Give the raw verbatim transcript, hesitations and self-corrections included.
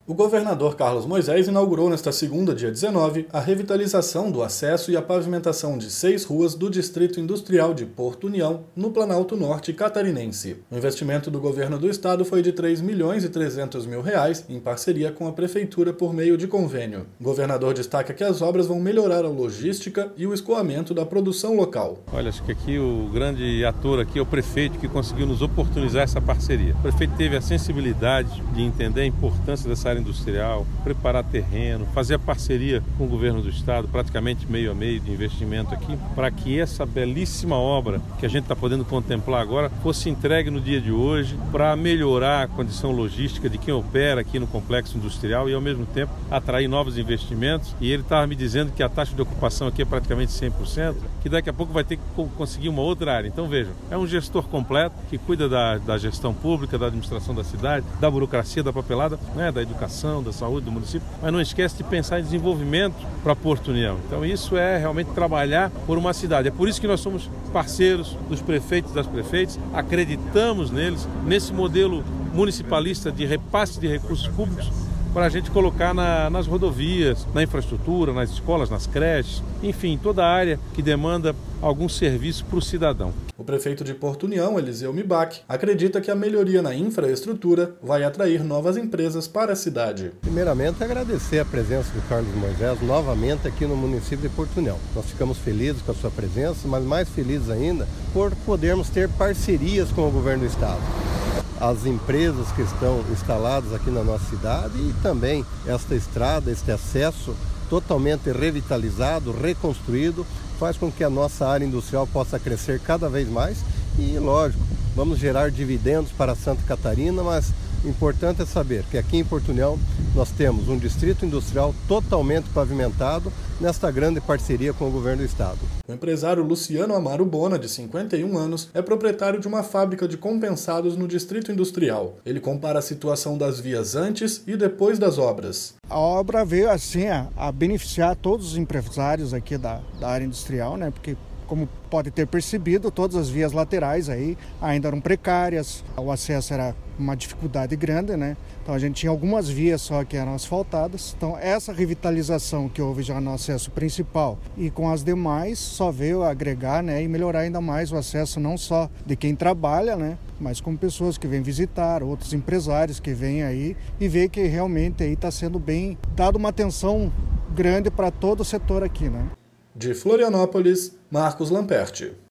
O governador Carlos Moisés inaugurou nesta segunda, dia dezenove, a revitalização do acesso e a pavimentação de seis ruas do Distrito Industrial de Porto União, no Planalto Norte catarinense. O investimento do governo do estado foi de três milhões e trezentos mil reais, em parceria com a prefeitura por meio de convênio. O governador destaca que as obras vão melhorar a logística e o escoamento da produção local. Olha, acho que aqui o grande ator aqui é o prefeito que conseguiu nos oportunizar essa parceria. O prefeito teve a sensibilidade de entender a importância dessa área industrial, preparar terreno, fazer a parceria com o governo do estado, praticamente meio a meio de investimento aqui, para que essa belíssima obra que a gente está podendo contemplar agora fosse entregue no dia de hoje para melhorar a condição logística de quem opera aqui no complexo industrial e ao mesmo tempo atrair novos investimentos. E ele estava me dizendo que a taxa de ocupação aqui é praticamente cem por cento, que daqui a pouco vai ter que conseguir uma outra área. Então vejam, é um gestor completo que cuida da, da gestão pública, da administração da cidade, da burocracia, da papelada, né, da educação, da saúde do município, mas não esquece de pensar em desenvolvimento para Porto União. Então isso é realmente trabalhar por uma cidade. É por isso que nós somos parceiros dos prefeitos e das prefeitas, acreditamos neles, nesse modelo municipalista de repasse de recursos públicos para a gente colocar na, nas rodovias, na infraestrutura, nas escolas, nas creches, enfim, toda a área que demanda algum serviço para o cidadão. O prefeito de Porto União, Eliseu Mibach, acredita que a melhoria na infraestrutura vai atrair novas empresas para a cidade. Primeiramente, agradecer a presença do Carlos Moisés novamente aqui no município de Porto União. Nós ficamos felizes com a sua presença, mas mais felizes ainda por podermos ter parcerias com o governo do estado. As empresas que estão instaladas aqui na nossa cidade e também esta estrada, este acesso totalmente revitalizado, reconstruído, faz com que a nossa área industrial possa crescer cada vez mais e, lógico, vamos gerar dividendos para Santa Catarina, mas o importante é saber que aqui em Porto União nós temos um distrito industrial totalmente pavimentado nesta grande parceria com o governo do estado. O empresário Luciano Amaro Bona, de cinquenta e um anos, é proprietário de uma fábrica de compensados no distrito industrial. Ele compara a situação das vias antes e depois das obras. A obra veio assim a, a beneficiar todos os empresários aqui da, da área industrial, né? Porque, como pode ter percebido, todas as vias laterais aí ainda eram precárias, o acesso era uma dificuldade grande, né? Então a gente tinha algumas vias só que eram asfaltadas. Então essa revitalização que houve já no acesso principal e com as demais só veio agregar, né, e melhorar ainda mais o acesso não só de quem trabalha, né, mas com pessoas que vêm visitar, outros empresários que vêm aí e vê que realmente aí está sendo bem dado uma atenção grande para todo o setor aqui, né? De Florianópolis, Marcos Lamperti.